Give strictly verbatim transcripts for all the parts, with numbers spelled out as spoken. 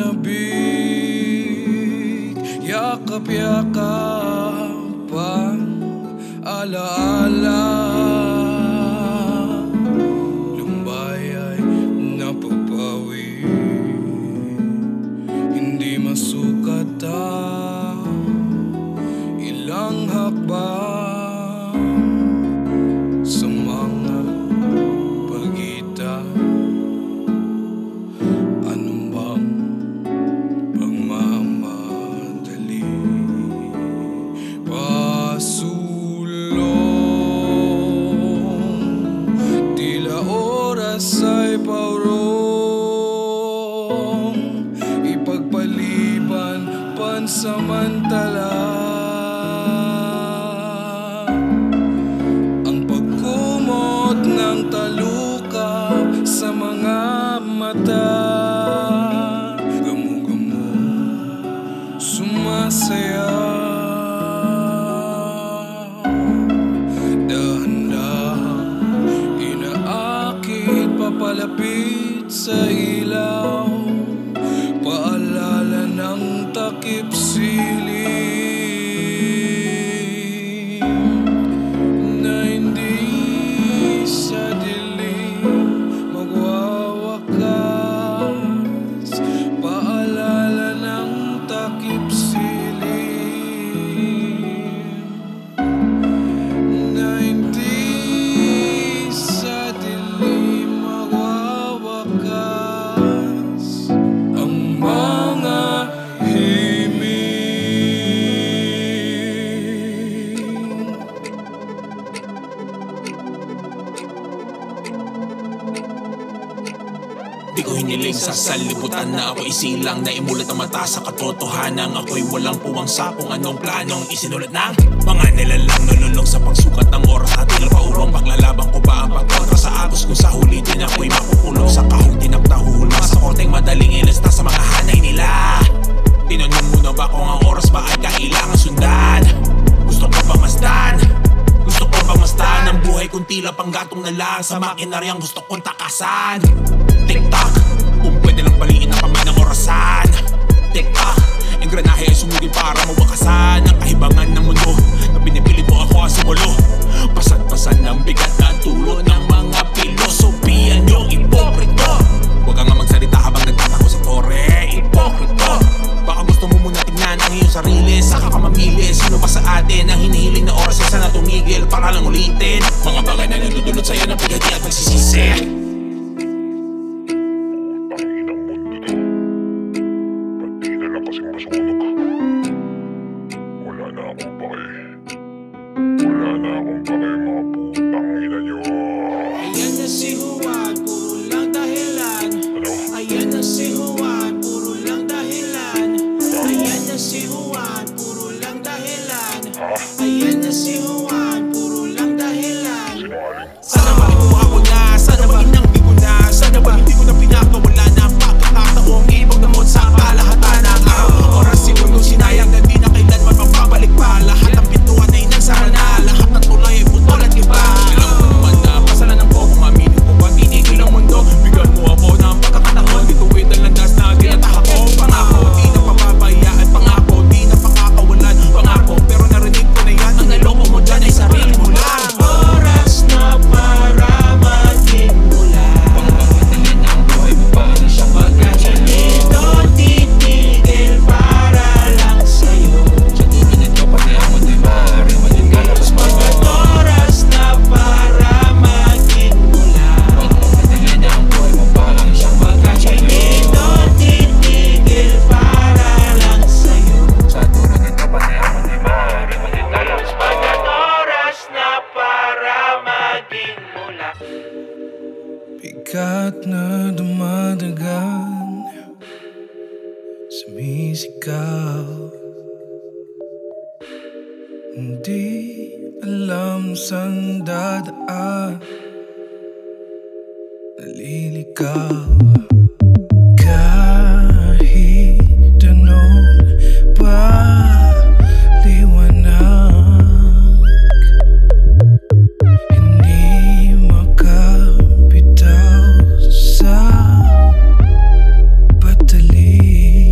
panabik, yakap-yakap ang alaala. Lumbay ay napapawi, hindi masukat ang ilang hakbang sa mga pagitan. Anong bang pagmamadali? Pasulong, tila oras ay paurong, ipagpaliban pansamantala. Ang pagkumot ng taluka sa mga mata, gamo-gamo sumasaya. Dahan-dahan inaakit papalapit sa ilaw, paalala ng takip silim na hindi sa dilim magwawakas. Paalala ng takip silim na hindi sa dilim magwawakas. Ang mga himig. Di ko hiniling sa salibutan na ako isilang na imulat ang mata sa katotohanan. Ako'y walang puwang sa kung anong planong isinulat ng mga nilalang nalulong sa pagsukat ng oras at tila paurong. Paglalabang ko ba ang pagkontra sa agos kung sa huli din ako'y mapukulong sa kahong tinagtahulma sa korteng madaling ilista sa mga hanay nila. Tinanong mo na ba kung ang oras ba ay kailangan sundan? Gusto ko bang masdan? Gusto ko bang masdan ang buhay kung tila panggatong na lang sa makinaryang gusto kong takasan? Tik-tak, kung pwede lang paliin ang kamay ng orasan. Tik-tak, engranahe ay sumugin para mawakasan ang kahibangan ng mundo na pinipilit mo ako simulo. Pasad-pasad ng bigat na tulot ng mga filosofiya niyong ipokrito. Huwag ka nga magsalita habang nagtatako sa tore, ipokrito. Baka gusto mo muna tingnan ang iyong sarili, saka ka mamili. Sino ba sa atin ang hinihiling na oras ay sana tumigil para lang ulitin mga bagay na nagdudulot sa'yo ng pigati at pagsisisi. Kasing masunog. Wala na akong pake. Wala na akong pake, mga putang ina nyo. Ayan na si Juan, puro lang dahilan. Ano? Ayan na si Juan, puro lang dahilan. Ayan na si Juan, puro lang dahilan. Ha? Ayan na si Juan, puro lang dahilan. Sinungaling. Sana ba di mo ako na, sana ba inangbi ko na, sana ba hindi ko na pinakawala na pagkakataong ibang damot sa kalahatan ng araw. Oras si mundo sinayang na di na kailanman mapabalik pa. Lahat ng pintuan ay nagsara na, lahat ng tulay ay putol at iba. Alam ko naman na kasalanan ko kung aminin ko ba tinigil ang mundo. Bigyan mo ako ng pagkakataon, bituin ang landas na ginataha ko. Pangako di na papabayaan, pangako di na pakakawalan, pangako pero narinig ko na yan. Ang naloko mo dyan ay sarili mo lang. Oras na para maging mula. Pangpapatalan ang buhay mo pa rin siyang magkachalito. Titigil para lang sa'yo. Sa dulo nito pati ako di maaari maging galas mo. Oras na para maging mula. Pangpapatalan ang buhay mo pa rin siyang magkachalito. Titigil para lang sa'yo. Sa dulo nito pati ako di maaari maging galas mo. Oras na para maging mula. Bigat na dumadagan, sumisigaw, hindi alam saan dadaan, naliligaw. Kahit anong paliwanag, hindi makabitaw sa patalim.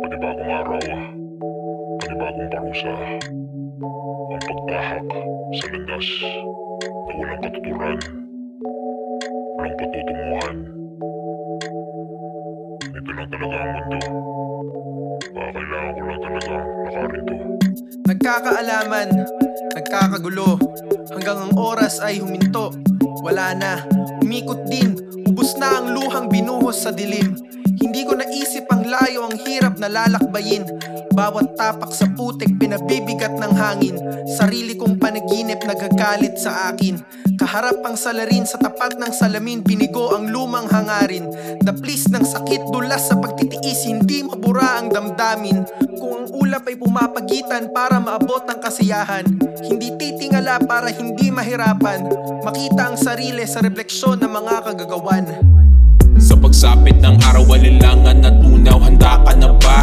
Panibagong araw, panibagong parusa. Ang pagtahak sa landas na walang katuturan, walang patutunguhan. Ito lang talaga ang mundo. Baka kailangan ko lang talaga lakarin to. Nagkakaalaman, nagkakagulo, hanggang ang oras ay huminto. Wala na, umikot din, ubos na ang luhang binuhos sa dilim. Hindi ko naisip ang layo, ang hirap na lalakbayin. Bawat tapak sa putik, pinabibigat ng hangin. Sarili kong panaginip nagagalit sa akin. Kaharap ang salarin, sa tapat ng salamin binigo ang lumang hangarin. Daplis ng sakit, dulas sa pagtitiis, hindi mabura ang damdamin. Kung ang ulap ay pumapagitan para maabot ang kasiyahan, hindi titingala para hindi mahirapan. Makita ang sarili sa refleksyon ng mga kagagawan. Sa pagsapit ng araw, alilangan na tunaw, handa ka na ba?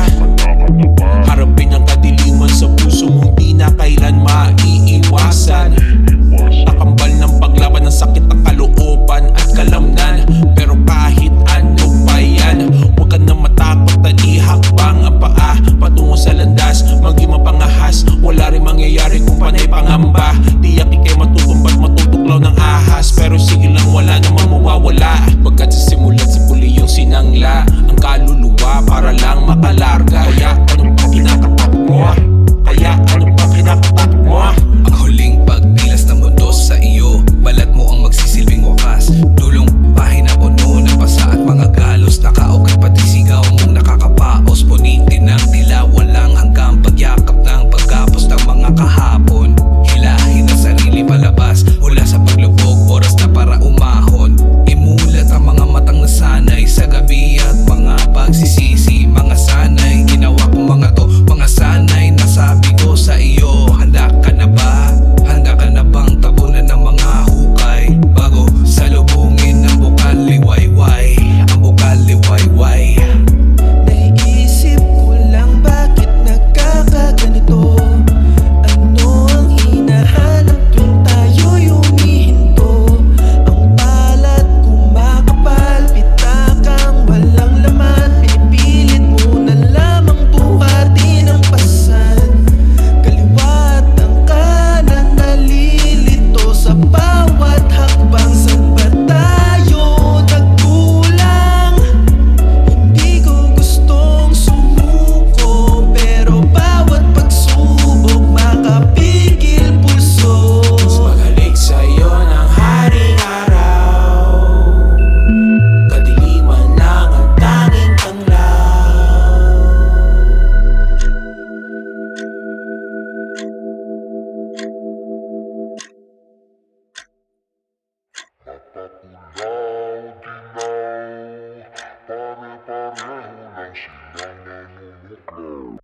Harapin ang kadiliman sa puso mong di na kailan maiiwasan. Nakambal ng paglaban ng sakit ng kalooban at kalamnan. Pero kahit ano pa yan, huwag ka na matakot at ihakbang ang paa patungo sa landas, maging mapangahas. Wala rin mangyayari kung panay pangamba. Tiyak ikay matutumbat, matutuklaw ng ahas. Pero sige lang, wala namang mawawala. Pagkat sa simulat si puli yung sinangla, ang kaluluwa para lang makalarga. Kaya ano pa kinakatak mo? Kaya ano pa kinakatak mo? Ang huling pagpilas ng mundo sa iyo, balat mo ang magsisilbing wakas. Dulong pahina puno ng pasa at mga galos, nakaukay pati sigaw mong nakakapaos. Punitin ng tila, walang hanggang pagyakap ng pagkapos ng mga kahapon. Hilahin ang sarili palabas mula sa paglubog, oras na para umahon. Imulat ang mga matang nasanay sa gabi at mga pagsisisi, mga sanay. Ginawa kong mga to, mga sanay. Nasabi ko sa iyo, handa ka na ba? Handa ka na bang tabunan ng mga hukay bago salubungin ang bukal liwayway? Ang bukal liwayway. Naisip ko lang bakit nagkakaganito. Ano ang hinahanap tuwing tayo'y humihinto? Ang balat kumakapal, pitakang walang laman. Pinipilit mo na lamang buhatin ang pasan. Kaliwat ang kanan, nalilito sa bawat hakbang. Saan ba tayo nagkulang? Hindi ko gustong sumuko, pero bawat pagsubok makapigil pulso. Maghalik sa'yo ng haring araw, kadiliman lang ang tanging tanglaw. Mapapulaw, dinaw, pare-pareho lang silang namumuklaw.